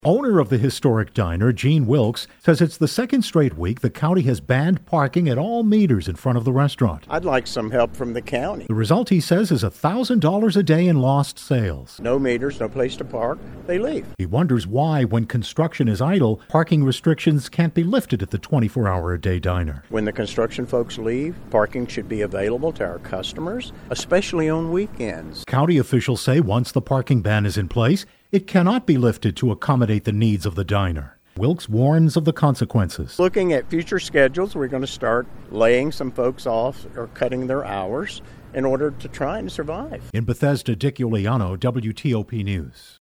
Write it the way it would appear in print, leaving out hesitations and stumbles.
Owner of the historic diner, Gene Wilkes, says it's the second straight week the county has banned parking at all meters in front of the restaurant. I'd like some help from the county. The result, he says, is $1,000 a day in lost sales. No meters, no place to park. They leave. He wonders why, when construction is idle, parking restrictions can't be lifted at the 24-hour-a-day diner. When the construction folks leave, parking should be available to our customers, especially on weekends. County officials say once the parking ban is in place, it cannot be lifted to accommodate the needs of the diner. Wilkes warns of the consequences. Looking at future schedules, we're going to start laying some folks off or cutting their hours in order to try and survive. In Bethesda, Dick Iuliano, WTOP News.